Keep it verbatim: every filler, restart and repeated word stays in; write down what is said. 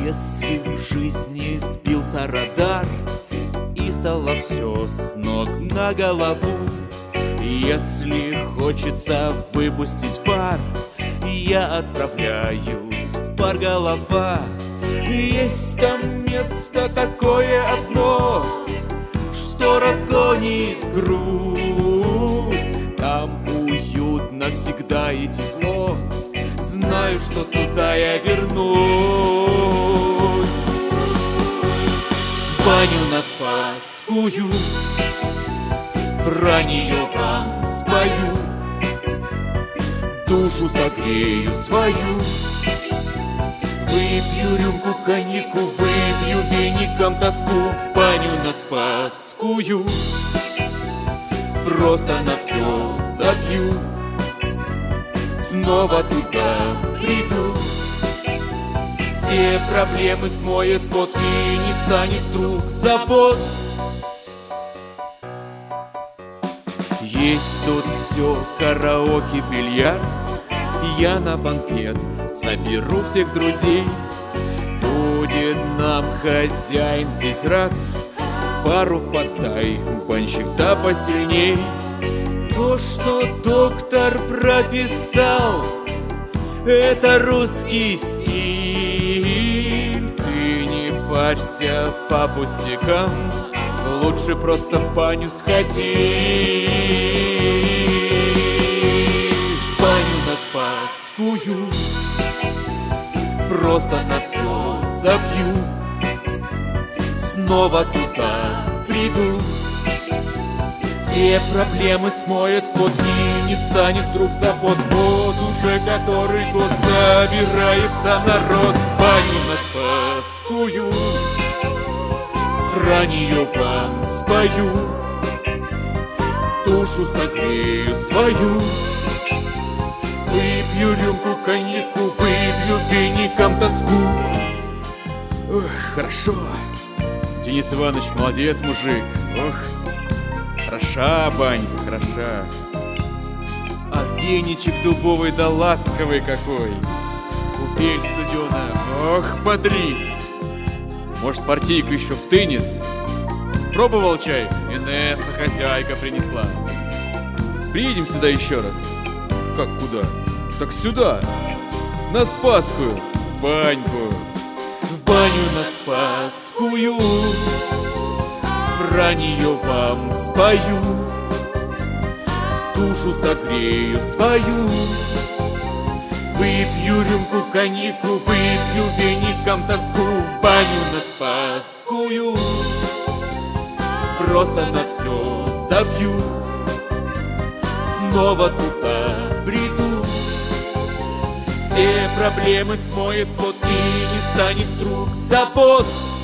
Если в жизни сбился радар и стало все с ног на голову, если хочется выпустить пар, я отправляюсь в бар голова. Есть там место такое одно, что разгонит грусть. Там уютно всегда и тепло, знаю, что туда я вернусь. В баню на Спасскую, про нее вам спою, душу согрею свою. Выпью рюмку коньяку, выпью веником тоску. В баню на Спасскую, просто на все забью. Снова туда приду, все проблемы смоет пот, и не станет вдруг забот. Есть тут все, караоке, бильярд. Я на банкет соберу всех друзей. Будет нам хозяин здесь рад. Пару подай, банщик, да посильней. То, что доктор прописал, это русский стиль. Ты не парься по пустякам, лучше просто в баню сходи. В баню на Спасскую, просто на все забью. Снова туда приду, все проблемы смоет пот, и не станет вдруг забот. Вот уже который год собирается народ. В баню на Спасскую, про нее вам спою, душу согрею свою. Выпью рюмку коньяку, выпью веником тоску. Ох, хорошо. Денис Иванович, молодец, мужик. Ох, хороша банька, хороша. А веничек дубовый да ласковый какой. Купель студеная, ох, бодрит. Может, партийку еще в теннис? Пробовал чай? Инесса, хозяйка, принесла. Приедем сюда еще раз. Как куда? Так сюда, на Спасскую, в баньку. В баню на Спасскую, про нее вам спою, душу согрею свою. Выпью рюмку коньяку, выпью веником тоску. В баню на Спасскую, просто на все забью. Снова туда приду, все проблемы смоет пот, и не станет вдруг забот.